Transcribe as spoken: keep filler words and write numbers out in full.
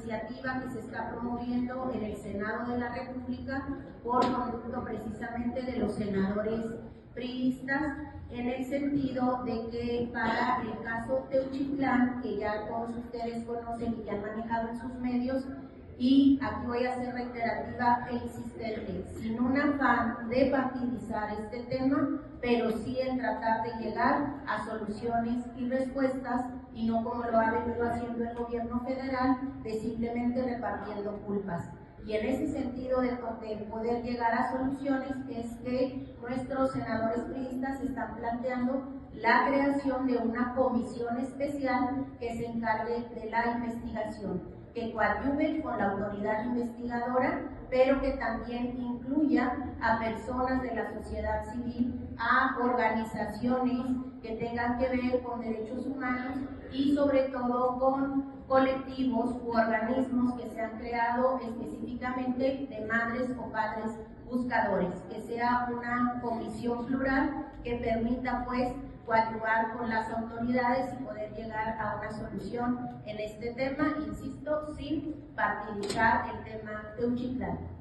iniciativa que se está promoviendo en el Senado de la República por conducto precisamente de los senadores priistas, en el sentido de que para el caso Teuchitlán, que ya todos ustedes conocen y que han manejado en sus medios, y aquí voy a ser reiterativa e insistente, sin un afán de partidizar este tema, pero sí en tratar de llegar a soluciones y respuestas, y no como lo ha venido haciendo el gobierno federal, de simplemente repartiendo culpas. Y en ese sentido de, de poder llegar a soluciones es que nuestros senadores priistas están planteando la creación de una comisión especial que se encargue de la investigación, que coadyuve con la autoridad investigadora, pero que también incluya a personas de la sociedad civil, a organizaciones que tengan que ver con derechos humanos y sobre todo con colectivos u organismos que se han creado específicamente de madres o padres buscadores, que sea una comisión plural que permita pues coadyuvar con las autoridades y poder llegar a una solución en este tema, insisto, sin partidizar el tema Teuchitlán.